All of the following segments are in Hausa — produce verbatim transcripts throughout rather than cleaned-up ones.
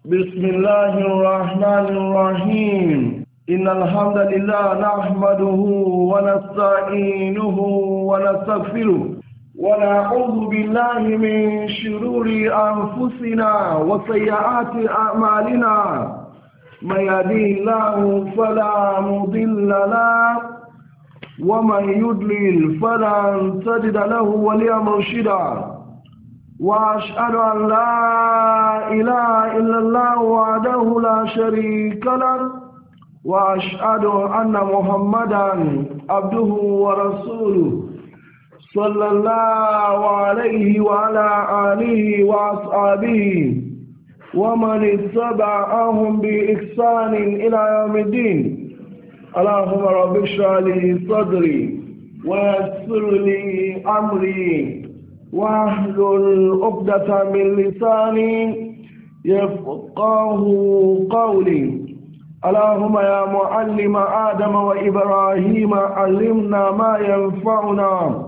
بسم الله الرحمن الرحيم إن الحمد لله نحمده ونستعينه ونستغفره ونعوذ بالله من شرور أنفسنا وسيئات أعمالنا من يهديه الله فلا مضل له ومن يضلل فلن تجد له وليا مرشدا وأشهد أن لا إله إلا الله وحده لا شريك له وأشهد أن محمدا عبده ورسوله صلى الله عليه وعلى آله وأصحابه ومن اتبعهم بإحسان إلى يوم الدين. اللهم رب اشرح لي صدري ويسر لي أمري واحلل عقدة من لساني يفقه قولي. اللهم يا معلم آدم وإبراهيم علمنا ما ينفعنا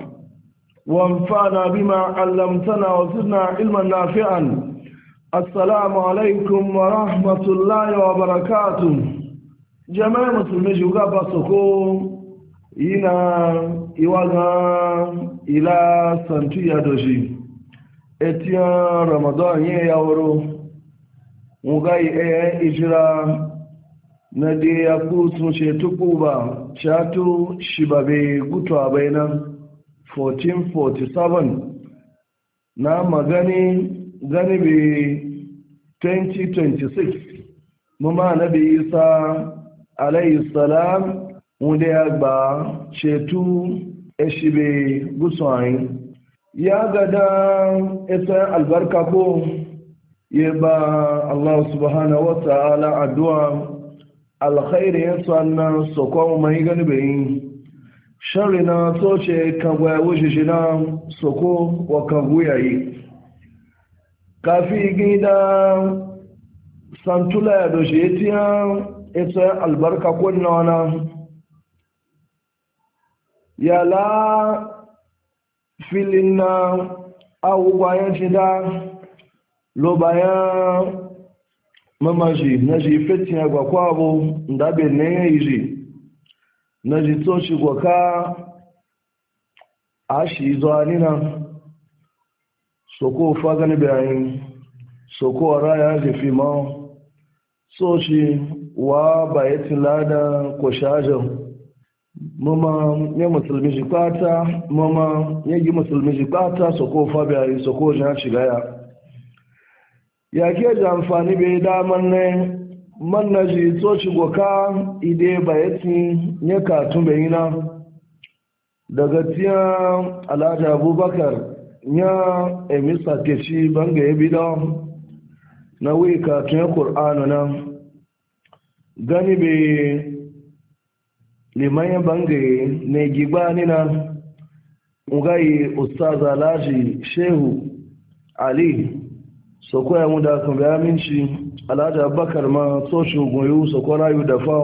وانفعنا بما علمتنا وزدنا علما نافعا. السلام عليكم ورحمة الله وبركاته. جماعة مسلمين جوغا سكو ina iwaga ila santu ya doji etiyan ramadan yin ya wuro mugai e ijira na de ya kutu ce tukuba chatu shibabe gutu abaina fourteen forty-seven na magani gani be twenty twenty-six mama nabi isa alayhi salam wunde ya gba cetu eshibe guswani ya gada ita albarka ko ya ba Allah subhanahu wa ta'ala addu'a alkhairi ya sanna soko mai gani bai sharri na soce kan waya wuce shi na soko wa kan guyayi kafi gida santula ya doshe ita ita albarka ko na yala filin na abubuwan shida lo bayan mamaji na ji fetin agwa kwabo ndabe ne yi na ji toshi gwaka a shi zuwa nina soko fagani bayan soko raya jefi ma so shi wa bayatin lada ko shajen mama ya musulmi shi kwata mama ya yi musulmi shi kwata soko fabiyayi soko jan shigaya ya ke da amfani bai daman ne man na ji so shi goka ide bayati ya katun bayina daga tiyan alhaji abubakar ya emisa ke ci banga ya bida na wuyi katun ya kur'anu na gani bai liman bangaye ne gigba nina ugayi ustaz alhaji shehu ali soko ya muda kan ga aminci alhaji abubakar ma so shugoyu soko rayu da fa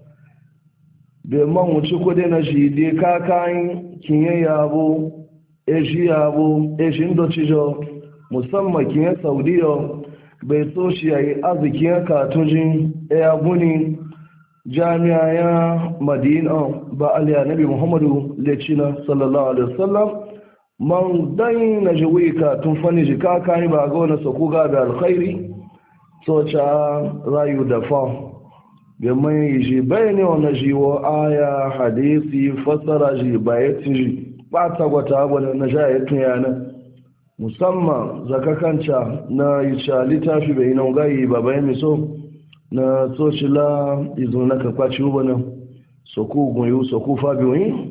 be man wuce ko dai na shi dai kakan kinye yabo e shi yabo e shi ndo cijo musamman kinye saudiya bai so shi yayi azikin katujin e abuni jami'a ya madina ba aliya nabi muhammadu lecina sallallahu alaihi wasallam man dai na jawika tun fani jika kai ba ga wani sako ga da alkhairi so cha rayu da fa be mai ji bayani wannan jiwo aya hadisi fasara ji bayati ji ba ta gwata gwada na jayatun yana musamman zakakanca na yi cha litafi bai nan gayi ba bayan miso na sociala izo na kakwaci ubana soku gunyu soku fabiyoyi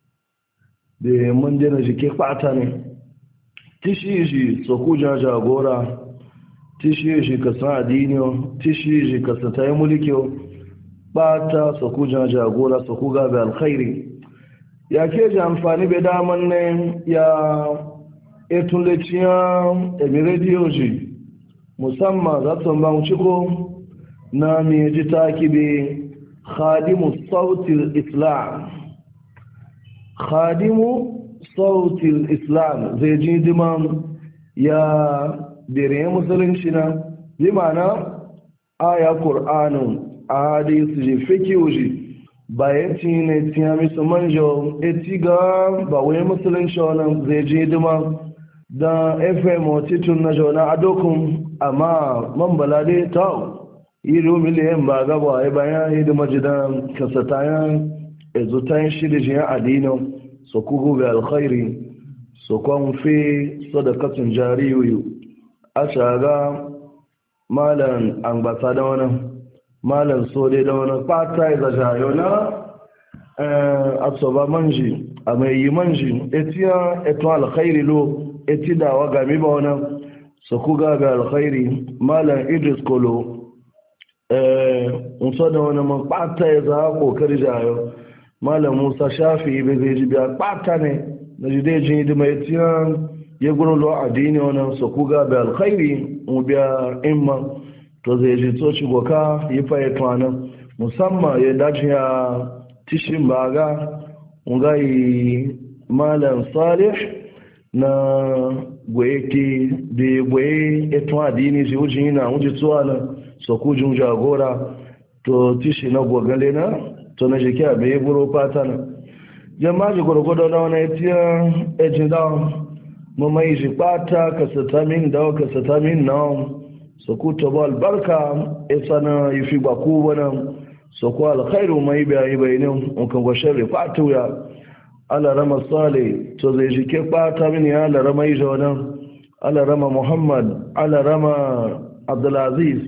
da mun dena jike kwata ne tishi shi soku jaja gora tishi shi ka san adiniyo tishi shi ka san tayi mulkiyo bata soku jaja gora soku ga bi alkhairi ya ke ji amfani bai daman ne ya etun leciya emirediyo ji musamman za su ban ciko na mai ji takibe khadimu sautil islam khadimu sautil islam zai ji diman ya dare musulunci na bi mana aya qur'anu hadisi ji fikiuji bayan ne tiya misu manjo etiga ba wai musulunci wannan zai je dima da fm titun na jona adokun amma man balade ta iro miliyan ba gaba ai bayan hidima jidan kasatayan ezutayin shirijin adino so kugu bi alkhairi so kwan fi sadakatun jariyu a shaga malan ambasada wannan malam so dai da wani fata ya zaja yau na asoba manji a mai yi manji etiya eto alkhairi lo eti da wa gami ba wani su ku gaga alkhairi malam idris kolo nso da wani man fata ya za kokari jayo malam musa shafi bai zai ji biya fata ne na ji dai jini da mai etiya ya gurin lo adini wani su ku gaga alkhairi mu biya imma to zai ji tsoci boka yi faye tuwanan musamman ya dace ya tishin baga ngayi malam salih na gwayeke da ya gwaye eto adini shi wucin yana wuce tsuwa na sokujin jagora to tishi na gwagale na to na jiki a bai buro fata na jama'a ji gwargwado na wani etiyan ejin da mamaye ji fata kasatamin da kasatamin na soko tabo albarka isa na yi fi baku wani soko alkhairu mai bayi bayanin unkan gwashin rifatu ya alarama sale to zai jike bata mini ya alarama yi jaunan alarama muhammad alarama abdulaziz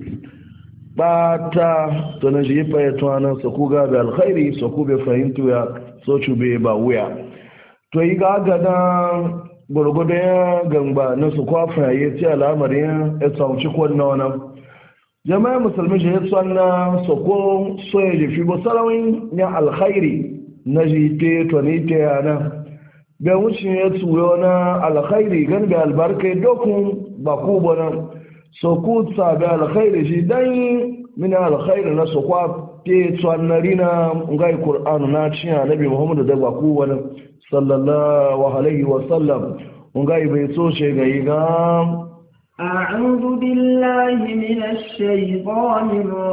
bata to na ji fa ya tuwana soko gabe alkhairi soko bai fahimtu ya so cube ba wuya to yi ga gada gwargwado ya gamba na su kwafa ya ce al'amarin ya tsamci kwanna wani jama'a musulmi shi ya tsanna soko so ya jefi ba sarawin ya alkhairi na jite to ni ta yana ga wuce ya tsoro na alkhairi gan da albarka ya dokun ba ku bana soko sabi alkhairi shi dan mina alkhairi na sokwa ke tsannari na ngai qur'anu na ciya nabi muhammadu da ba ku wani sallallahu alaihi wasallam ngai bai so ce ga yi ga أعوذ بالله من الشيطان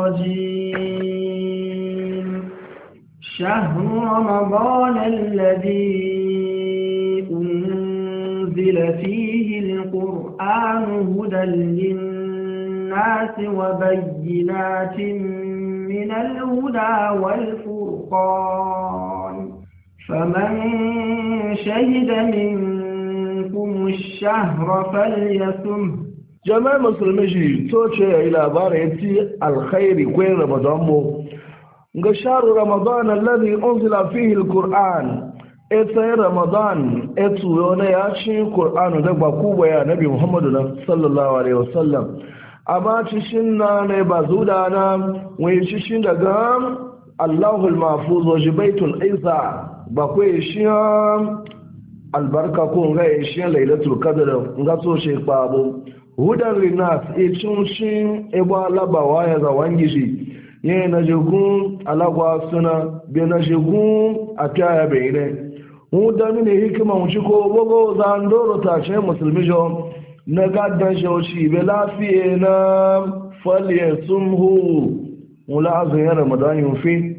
الرجيم شهر رمضان الذي أنزل فيه القرآن هدى للناس وبينات من الهدى والفرقان فمن شهد منكم الشهر فليصمه jama'a musulmi shi to ce ya yi labarai ya ci alkhairi kwai ramadan mu ga sharu ramadan alladhi unzila fihi alquran ita ramadan etu yona ya ci qur'an da ba ku baya nabi muhammadu sallallahu alaihi wasallam amma ci shin na ne ba zuda na wai ci shin daga allahul mahfuz wa baitul isa ba ku shi albarka ko ga shi lailatul qadr ga so she babu hudan rinas e cincin eba labawa ya zawangi shi ye na jegun alagwa suna be na jegun ataya be ne hudan ne hikima mu ci ko bogo zandoro ta ce musulmi jo na gaddan shoshi be lafiye na falye sumhu mula azun ya ramadan yin fi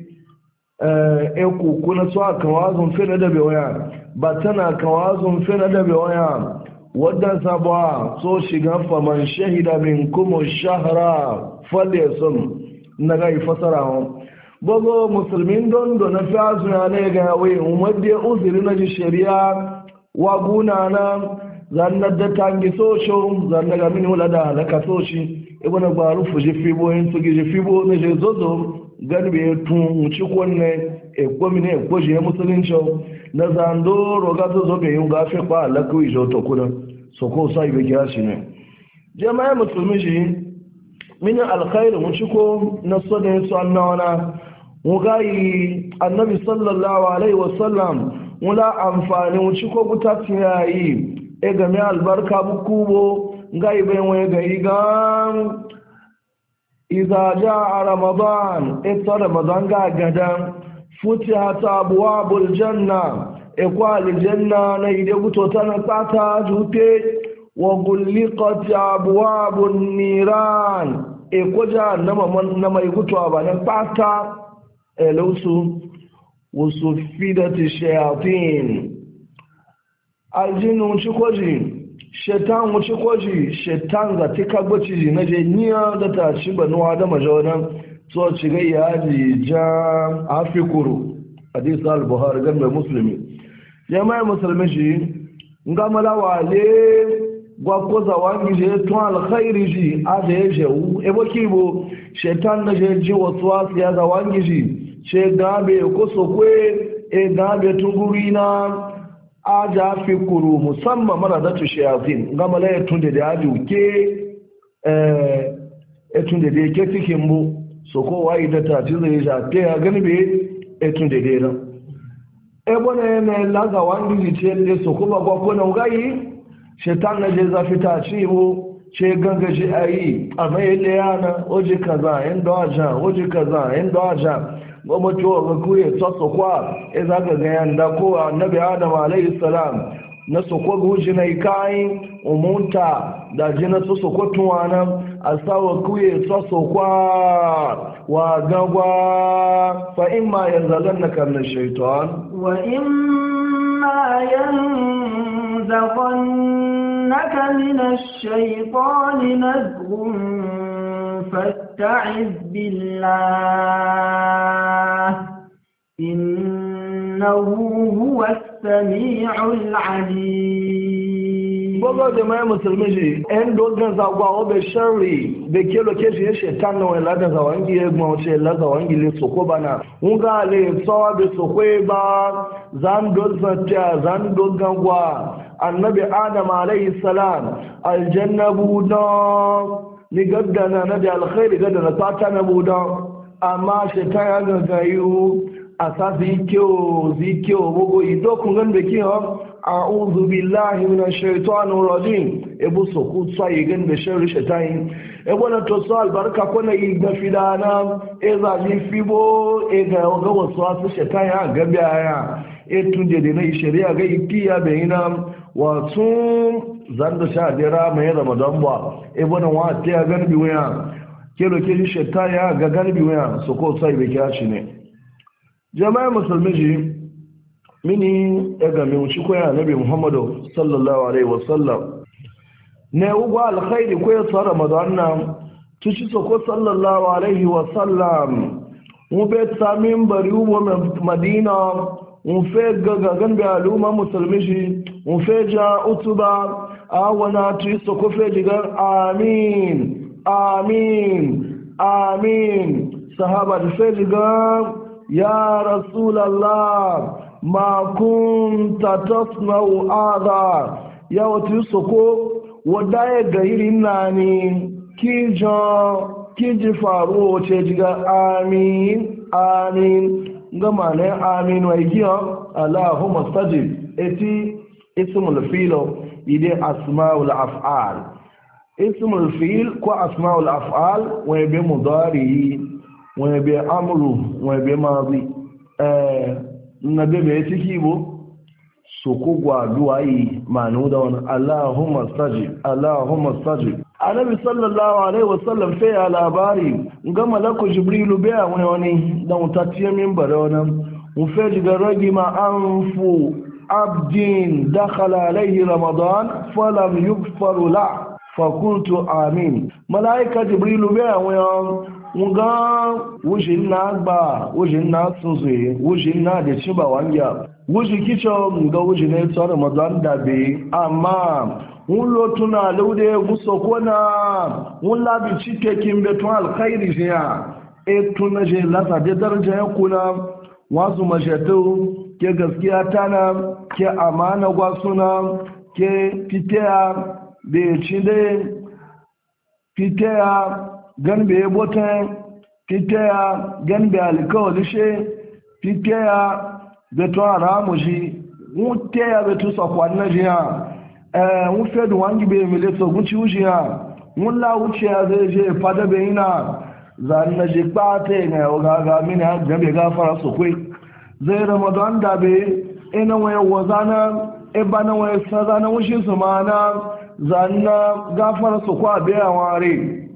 e ku kuna so aka wazun fi na da be waya ba tana kawazun fi na da be waya wadda sabuwa so shiga faman shahida min kuma shahara falle sun na ga fasara hon bago musulmin don da na fiyazu na ne ga wai umadde uzuri na shari'a wa guna na zannar da tangi socho zannar ga mini wala da halaka soci ibn baru fuji fibo yin su gije fibo na je zozo ganbe tun ci konne e komi ne ko je musulunci na zando roga to zo be yin gafe kwa alaku ijo to kuna so ko sai be kira shi ne jama'a musulmi shi min alkhair mun ci ko na sodin su annawana mu gayi annabi sallallahu alaihi wasallam wala amfani mu ci ko gutati yayi e ga mi albarka bukubo gayi be wani gayi ga idza jaa ramadan ita ramadan ga gadan فتحت أبواب الجنة إقوال الجنة نيدي بطوتنا قاتا جوتي وغلقت أبواب النيران e ko jahannama na mai gutuwa ba nan fata e lausu wasu fidati shayatin aljinu ci koji shetan wuce koji shetan za ta kagbaci ji na je niya da ta ci banuwa da majawanan so ci ga yaji ja afikuru hadis al-buhari gan mai musulmi jama'a musulmi shi nga malawa le gwa ko za wangi je to alkhairi ji a da je u e boki bo shetan na je ji wasu wasu ya za wangi ji she gabe ko so kwe e gabe tungurina aja fi kuru musamman mara da tushe yazin gama la ya tunde da yaji uke e tunde da yake cikin bu so ko wayi da ta ci zai ja ke ya gani be e tunde da yana e bone ne laga wangi ce ne so ko ba ko na ugayi shetan na je za fita ci bu ce ganga shi ayi amma yalle yana oje kaza en doja oje kaza en doja goma cewa ga kuye tsotso kwa e za ga gayan da ko annabi adam alayhi salam na soko guji na ikai umunta da jina su soko tuwana asawa kuye tsotso kwa wa gagwa fa imma yanzalanaka min ash-shaytan wa imma yanzaghannaka min ash-shaytani nazghun فاستعذ بالله إنه هو السميع العليم Gbogbo jama'a musulmi ji, ‘yan dogon zagwa obe shari da ke lokaci ya shetan na wani ladan zawangi ya gba wace ladan zawangi le soko bana. Nga le tsawa be soko ba, zan dogon ta, zan dogon gwa, annabi Adam alayhi salam, aljannabu don ni gaggana na da alkhairi gaggana fata na buda amma shaitan ya gaggayu a sa zikiyo zikiyo bugu ido kun gan da kiyo a'udhu billahi minash shaitanir rajim ebu so ku tsayi gan da sharri shaitan e bona to so albarka ko na yi gafidana e za ji fibo e ga ga wasu wasu shaitan ya gabiya ya e tunje da na shari'a ga ikiya bayina wato zan da sha dira mai ramadan ba e bana wa ta ya garbi waya ke loke shi ta ya ga garbi waya so ko sai be kya shi ne jama'a musulmi ji mini ya ga mu ci koya nabi muhammadu sallallahu alaihi wasallam ne uwa alkhairi ko ya tsara ramadan nan tuci so ko sallallahu alaihi wasallam mu be tsamin bari uwa madina mu fe gaga gambe aluma musulmi ji mu fe ja utuba awana tuiso kofe digar amin amin amin sahaba fe digar ya rasulallah ma kunta tasma'u adha ya tuiso ko wadaye gairi nani kijo kiji faru ce digar amin amin gama ne amin wa igiyo allahumma stajib eti ismul filo ide asma'ul af'al ismul fil ko asma'ul af'al wa be mudari wa be amru wa be madi eh nabe be tikibo so ko gwa duai manu da wannan allahumma stajib allahumma stajib annabi sallallahu alaihi wasallam sai ya labari ga malaku jibrilu be wani wani dan tatiye min bare wannan mu fe diga ragi ma anfu abdin dakhala alayhi ramadan falam yughfar la fakultu amin malaika jibrilu be awon nga wujin na gba wujin na sunzuye wujin na de chiba wanja wuji kicho nga wujin ne to ramadan da be amma mun lo tuna laude guso kona mun labi cike kimbe to alkhairi jiya e tuna je lata de daraja yakuna wasu mashatu ke gaskiya tana ke amana gwasuna ke fitea be cinde fitea ganbe bote fitea ganbe alkawlishe fitea beto aramuji mutea beto sakwanna jiya eh mu fedu wangi be mele so gunci ujiya mun la wuce zai je fada be ina zan na je pate ne o ga ga mini ha gabe gafara so kai zai ramadan da be ina waye wazana e bana waye sazana wushi su mana zanna gafara su kwa be aware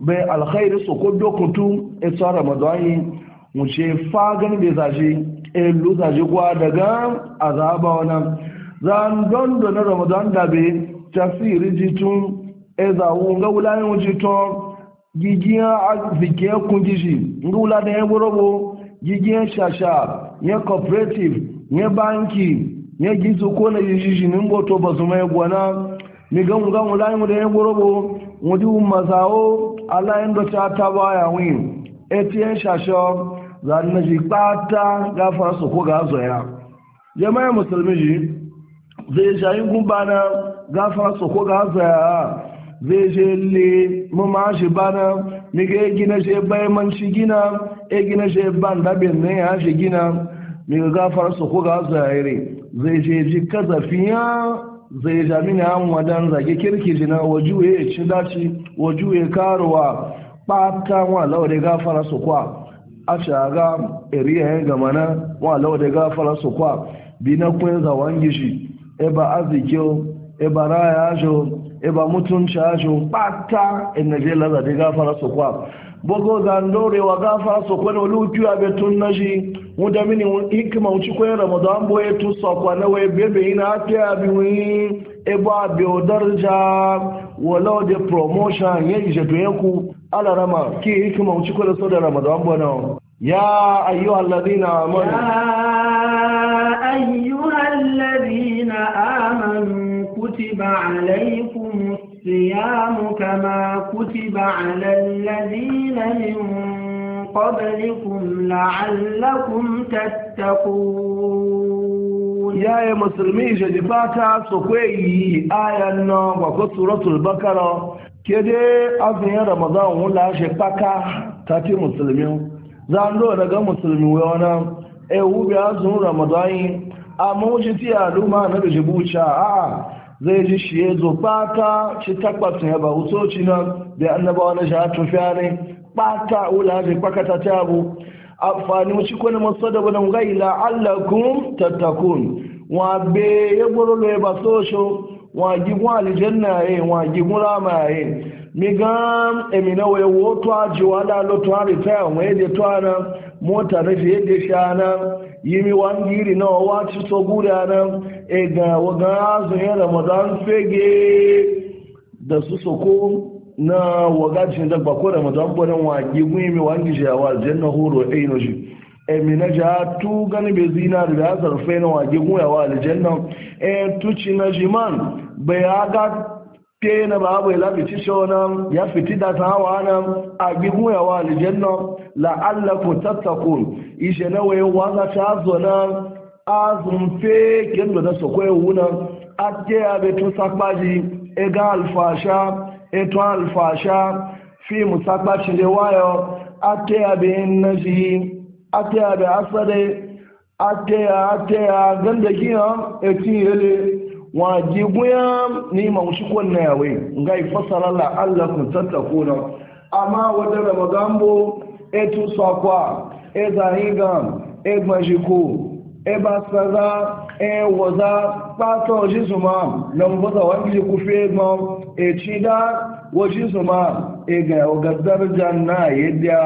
bai alkhairi su ko dokutu ita ramadan mu ce fagan bai zaje elu zaje kwa daga azaba wannan zan don na ramadan da bai tafsiri jitun ezawu nga wulayen wujito gigiya azike kungishi nga wula da ya gorobo gigiya shasha ya cooperative ya banki ya gizo ko na yijiji nimbo to basu mai gwana mi ga nga wulayen da ya gorobo wudi mazawo ala yanda ta ta baya win etiyen shasha zan na ji pata gafara su ko ga zoya jama'a musulmi ji zai shayin gumbana gafara su ko ga zoya zai je le mama shi bana miga gina shi bai man shi gina e gina shi ban dabin ne ya shi gina miga gafara su ko ga zaire zai je ji kazafiya zai jami na an wadan zage kirki jina wajuwe ya ci daci wajuwe karuwa ɓata wa lawa da gafara su kwa a shaga iriya yin gamana wa lawa da gafara su kwa bi na kun zawon gishi e ba arziki e ba raya jo e ba mutunci ajo pata in na je laza da gafara su kwa bogo zandore wa gafara su kwa na lukiyu a betun na shi wanda mini hikima wuci kwaye ramadan boye tu sakwa na waye bebe ina ake abi wani e ba biyo darja walau da promotion ya ishe to yanku ala rama ki hikima wuci kwaye so da ramadan boye ya ayyuhal ladina amanu ya ayyuhal ladina amanu كتب عليكم الصيام كما كتب على الذين من قبلكم لعلكم تتقون يا يا مسلمي جدفاتا سكوي آية النوم وقت سورة البقرة كده أذن رمضان ولا شبكة تاتي مسلمين زاندو رجع مسلمين وانا ايو بيازون رمضان أما وجدتي ألوما نبجبوشا آه zai ji shi ya zo fata ci takwasin ya ba wutoci nan da annabawa na shahatu fiye fata wula ji kwakata ta abu amfani wuci kwani masu da wani gai la'allakun tattakun wa be ya gboro ya ba sosho wa gigun alijanna ya wa gigun rama ya mi gan emina wa woto ajiwa da lotu a ritaya wa yadda tuwa na mota na shi yadda sha na yi mi wangiri na wawa ci so guda na e ga waga azun ya ramadan fege da su soko na wagacin da bako ramadan bonan wagi gun mi wangi shi awa aljanna horo aino shi e mi na ja tu gani be zina da ya zarfe na wagi gun awa aljanna e tuci na jiman bai aga ke na babu ya lafi shona ya fiti da tawa nan a gigun yawa aljanna la'allakum tattaqun ishe na waye waza ta zona azum fe kendo da sokwe wuna ake abe to sakbaji e ga alfasha e to alfasha fi musakbaci de wayo ake abe naji ake abe asade ake ake ganda kiya e tiyele wajiguya ni maushi kwanne yawe ngai fasara la allakum tattakuna amma wada ramagambo etu sakwa e zahiga e majiko e basaza e waza pato jisuma na mboza wangi kufe ma e chida wajisuma e ga ogadar janna yedya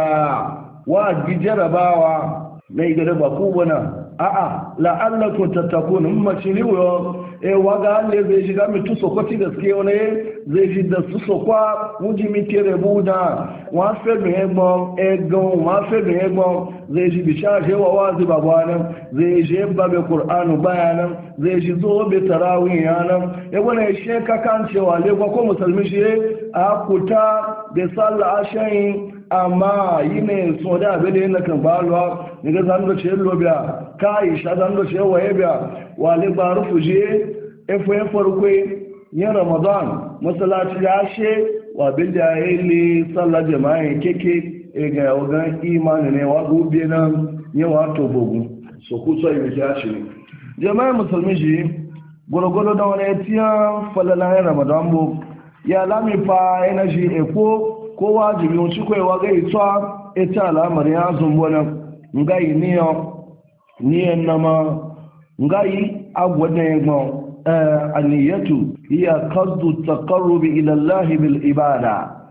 wa gijarabawa mai gada ba ku bana a'a la'allakum tattakun mace ne wo e waga alle zai shiga mitu sokoti gaske wani zai shi da su sokwa wuji mi tere buda wa fe mi egbo egon wa fe mi egbo zai shi bishaje wa wazi babana zai je babe qur'anu bayanan zai shi zo be tarawih yanan e wani she ka kan cewa le ko musulmi shi a kuta da sallah ashayin amma yi ne so da abin da yana kan balwa ne ga zan da ce lobiya kai sha zan da ce waye biya wale ba rufu je efo ya farko yin ramadan masallaci ya she wa bin da yayi ne sallar jama'a keke e ga wagan imani ne wa gobe nan yawa to bogu so ku so yi ya shi jama'a musulmi shi gurgudu da wani tiya falala ramadan bo ya lami fa yana shi eko ko wajibi wuce kwaiwa ga ita ita al'amari ya zumbo nan ngayi niyo niyan nama ngayi agwada ya gba aniyatu hiya qasdu taqarrubi ila Allah bil ibada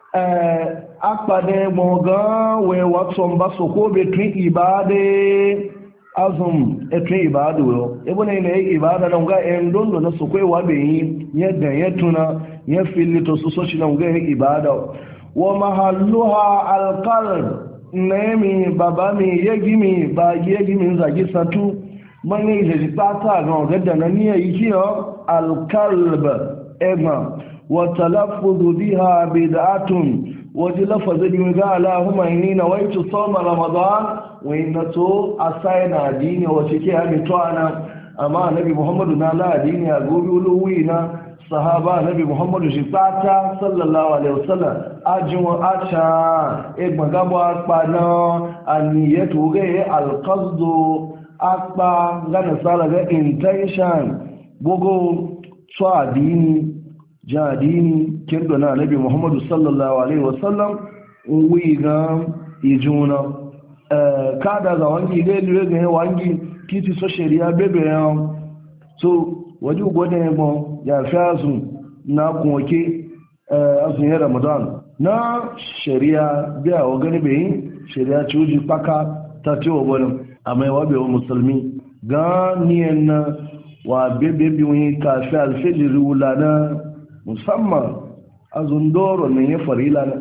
akpade mogan we watson ba soko be tun ibade azum e tun ibadu yo ebo ne ne ibada na nga en dondo na soko wa be yin yadda yatuna ya filito su so shi na nga ibada wa mahalluha alqalb nemi babami yegimi ba yegimi zagi satu mani je pata ga gadda na niya yikiyo alqalb egma wa talaffuz biha bid'atun waje lafazin yi ga Allahumma inni nawaitu sawma ramadan wa innatu asaina adini wa cike ya mito ana amma annabi Muhammadu na la adini a gobe uluwi na sahaba annabi Muhammadu shi tsata sallallahu alaihi wasallam ajin wa acha e gbagabo apana aniyatu ga alqasdu akpa ga nasara ga intention bogo so adini jadini kirdo na nabi Muhammadu sallallahu alaihi wasallam wiga ijuna kada za wangi ga lure ga wangi kiti so sharia bebe ya so waji gode mo ya fazu na kunke azun Ramadan na sharia biya wa gani be sharia chuji paka tati wa bono amma wa be musulmi ga niyan wa bebe biwi ka fa alfajr ulana musamman azun doro ne ya farila na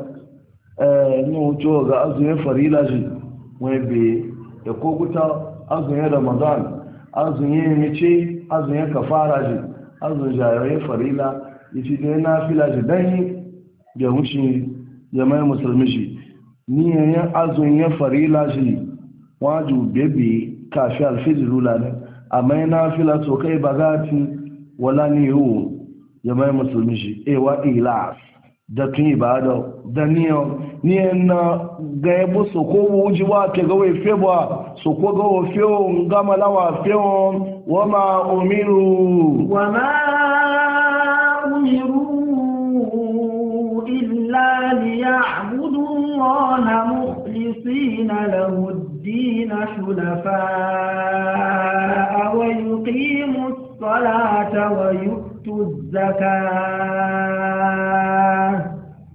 eh no to ga azun ya farila shi wai be ya kokuta azun ya Ramadan azun ya mice azun ya kafara shi azun ya farila yace dai na fila shi dan ya wuce ya mai musulmi shi ni ya azun ya farila shi waju bebe kafi alfijir la ne amma na fila to kai bagati wala ni yu ya mai musulmi shi ewa ilas da tun ibada da niyo ni na ga yabo so ko wuji wa ke ga we febwa so ko ga wo feo ngama la wa feo wa ma umiru wa ma umiru illa liya'budu allaha mukhlisina lahu ad-din hunafa wa yuqimu as-salata wa yu'tu az-zakata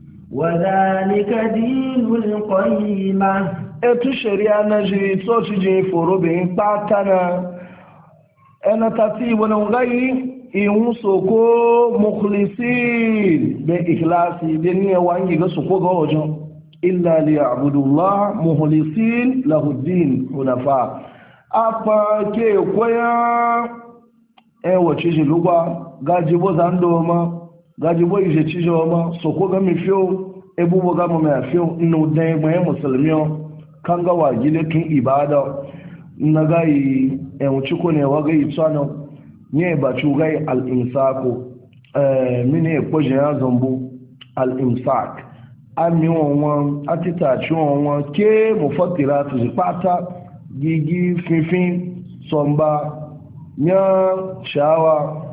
وذلك دين القيمة etu sharia na jiri to ci je foro be patana ena tati wona ngai ihun soko mukhlisin be ikhlasi be ni wangi ga soko ga ojo illa li ya'budullah mukhlisin lahu din hunafa apa ke koya e wo ci je lugwa gajibo zandoma gajibo ije ci joma soko ga mi fio ebubo ga mo me fio no dai mo musulmiyo kan ga wajile tun ibada na gai en ciko ne wa gai tsano ne ba cu gai al imsaku eh mine ko je ya zambu al imsak ami won atita chi won ke mufattiratu zipata gigi fifin somba nya shawa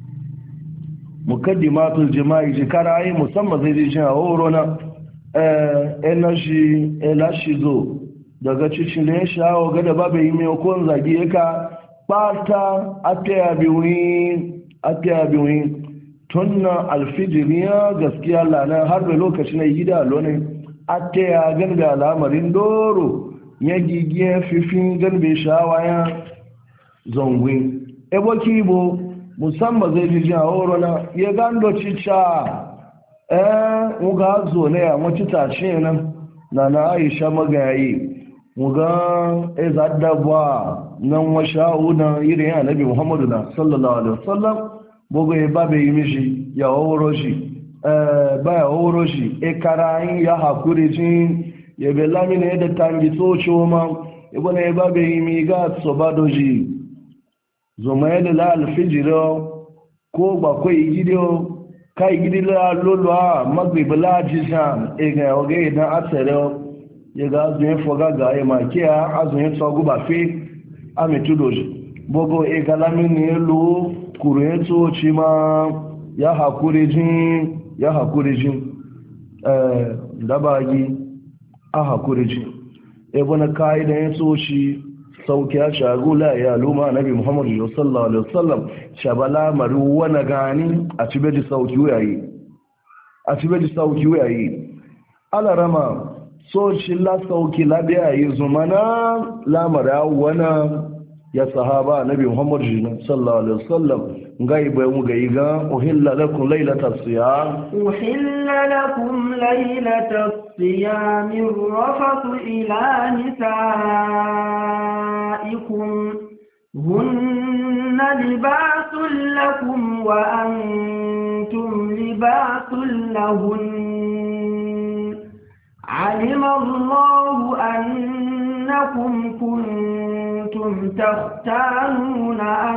mukaddimatul jima'i jikara ai musamman zai ji a horona eh energy elashizo daga cikin da ya shawo ga da babu yi mai kon zage ka fata ataya biwi ataya biwi tunna alfijiriya gaskiya lana har da lokacin da gida lone ataya ganga al'amarin doro ya gigiye fifin ganbe shawaya zongwe ebo kibo musamman zai ji a horona ya gando cica eh uga zo ne a macita ce nan na na Aisha magayi muga ezadabwa nan washa'u na irin ya nabi Muhammadu na sallallahu alaihi wasallam bogo e babe yimishi ya oworo shi eh ba ya oworo shi e karayin ya hakuri jin ya belami ne da tangi so choma e bona e babe yimi ga sobadoji zomaele la alfijiro ko ba ko igidio kai gidila lolwa magrib la jisan e ga oge na asere ya ga azuyin foga ga ya makiya azuyin tsogu ba fi amitudoji bogo e galami ne lo kuren tsoci ma ya hakuri jin ya hakuri jin eh dabagi a hakuri jin e bona kaida yin tsoci sauki ya shagula ya luma nabi muhammadu sallallahu alaihi wasallam shabala maru wana gani a cibe da sauki yayi a cibe da sauki yayi alarama so shi la sauki labiya yi zumana lamara wana ya sahaba nabi muhammad sallallahu alaihi wasallam ngai bai mu ga iga uhilla lakum laylatas siyam uhilla lakum laylatas siyam rafathu ila nisaikum hunna libasul lakum wa antum libasul lahun علم الله أنكم كنتم تختانون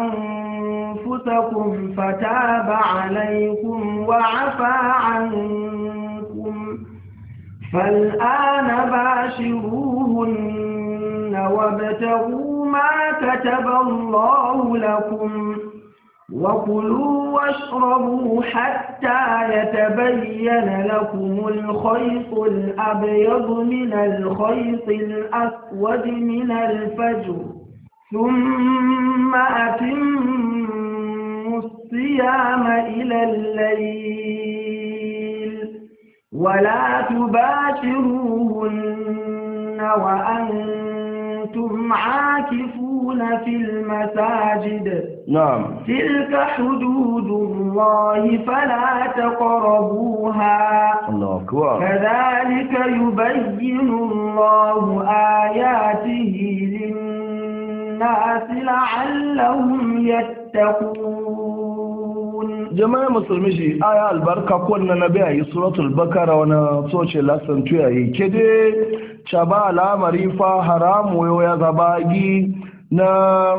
أنفسكم فتاب عليكم وعفى عنكم فالآن باشروهن وابتغوا ما كتب الله لكم وكلوا واشربوا حتى يتبين لكم الخيط الأبيض من الخيط الأسود من الفجر ثم أتموا الصيام إلى الليل ولا تباشروهن وأنتم عاكفون في المساجد نعم تلك حدود الله فلا تقربوها الله أكبر كذلك يبين الله آياته للناس لعلهم يتقون جماعة مسلمي آية البركة كنا نبيها سورة البقرة وانا سوچ لسن تويا كده شبا الامريفا حرام ويا زباغي na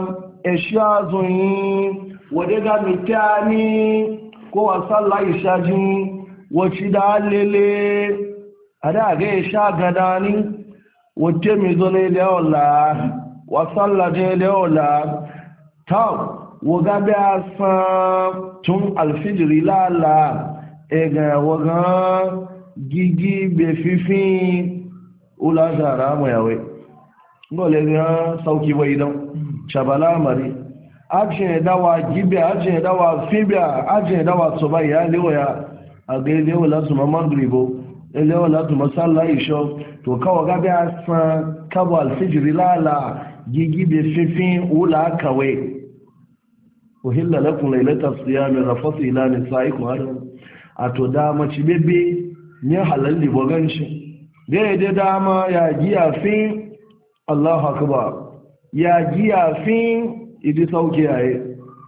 eshazun wadda mitani ko wasallah ishajin wacce da lele a da ga isha gadani wacce mai zo ne da yaula wasallah je da yaula ta waga biya san tun alfijiri lala ega waga gigi befifin ula zara mu yawe ngole ga sauki wai don shabala mari ajin dawa gibe ajin dawa fibia ajin dawa soba ya lewa a ga lewa la tuma magribo lewa la tuma sallah isho to kawa ga ga san kabo alfijri lala gigibe fifin ula kawe uhilla lakum laylatas siyam rafatu ila nisaikum ato dama ci bebe ne halalli boganshi da dama ya giya fin Allahu akbar ya giya fin idi sauki yayi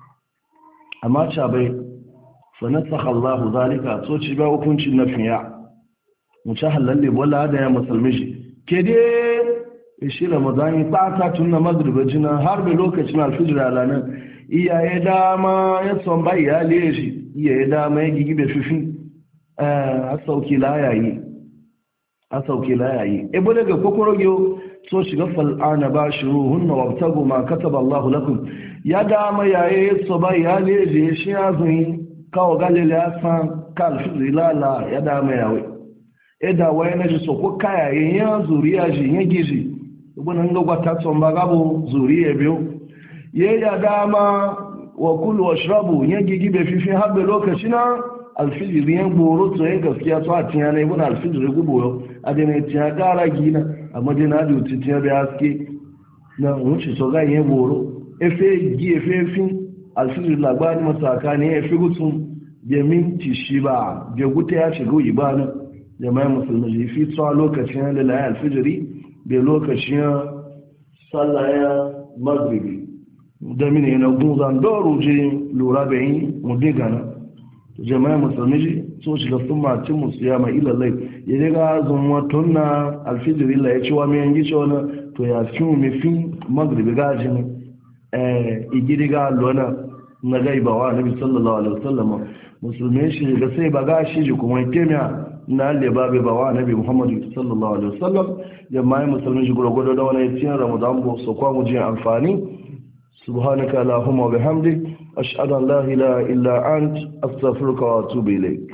amma shabai fa nasakha Allahu zalika so ci ba hukuncin nafiya mu ci halalle wala da ya musulmi shi kede shi ramadan ta ta tunna magriba jina har be lokacin alfijir alana iyaye dama ya son bai ya le shi iyaye dama ya gigibe fifi eh asauki la yayi asauki la yayi ebo daga kokorogiyo so shiga fal'ana ba shi ruhunna wabtagu ma kataba Allah lakum ya dama yaye so ba ya leje shi azun kawo galile asan kal filala ya dama yawe eda waye na ji so ko kaya ya zuriya shi ya gizi ibn ga gwata son ba gabo zuriya biyo ye ya dama wa kulu washrabu ya gigi be fifi habbe lokacina alfijir yan goro to ya gaskiya to a tiyana ibn alfijir gubo adene tiya gara gina a madina da utitin da haske na wuce so ga yin boro efe gi efe fin alfijir lagbani masaka ne efe gutun da minti shi ba da guta ya shiga ibana jama'a musulmi fi tsawa lokacin da laye alfijiri da lokacin sallaya magribi da mini na gunzan doro je lura da yin mudigana jama'a musulmi so shiga sun mace musu ya mai ilalai ya daga zunwa tunna alfijir illa ya ci wa mai yanki cewa to ya fi mu mafi magribi gajin igiri ga lona na gaibawa na bi sallallahu alaihi wasallama musulmi shi ga sai ba gashi ji kuma kemiya na leba bai bawa na bi muhammadu sallallahu alaihi wasallam jama'a musulmi shi gurgudu da wani cin ramadan bo so kwa mu ji amfani subhanaka allahumma wa bihamdik ashhadu an la ilaha illa ant astaghfiruka wa atubu ilayk